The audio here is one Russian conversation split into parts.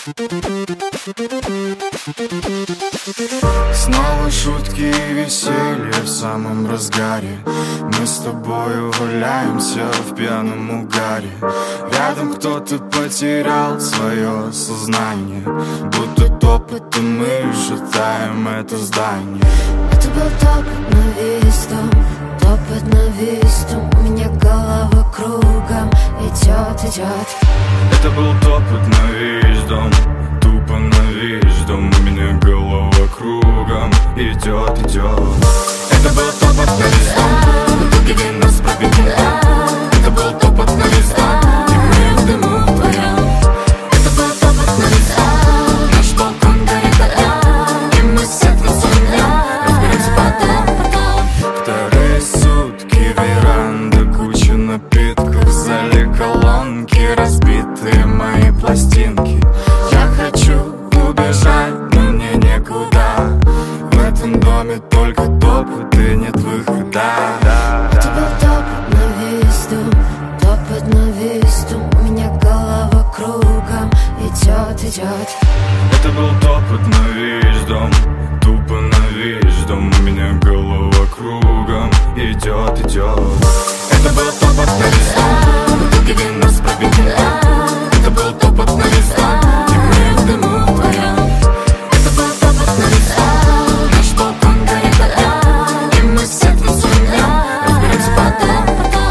Снова шутки и веселье в самом разгаре. Мы с тобой валяемся в пьяном угаре. Рядом кто-то потерял свое сознание, будто топотом мы шатаем это здание. Это был топот на весь дом, топот на весь дом. У меня голова кругом идет. Это был топот на весь дом, тупо на весь дом. У меня голова кругом идет. Это был топот на весь дом, дуги нас пробили. Это был топот на весь дом, и мы в дыму вдвоем. Это был топот на весь дом, наш балкон горит, и мы свет танцуем, разберемся потом. Вторые сутки веранда, куча напитков, в зале колонки, разбитые мои пластинки. Я хочу убежать, но мне некуда. В этом доме только топот и нет выхода. Это был топот на весь дом, топот на весь дом. У меня голова кругом идет. Это был топот на весь дом, тупо на весь дом. У меня голова кругом идет. Это был топот на весь дом, дуги нас пробили. Это был топот на весь дом, и мы в дыму вдвоем. Это был топот на весь дом, наш балкон горит, и мы свет танцуем, разберемся потом.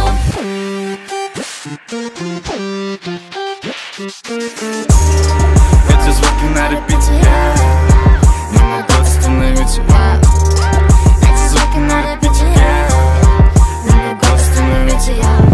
Эти звуки на репите, не могу остановить. Эти звуки на репите, не могу остановить.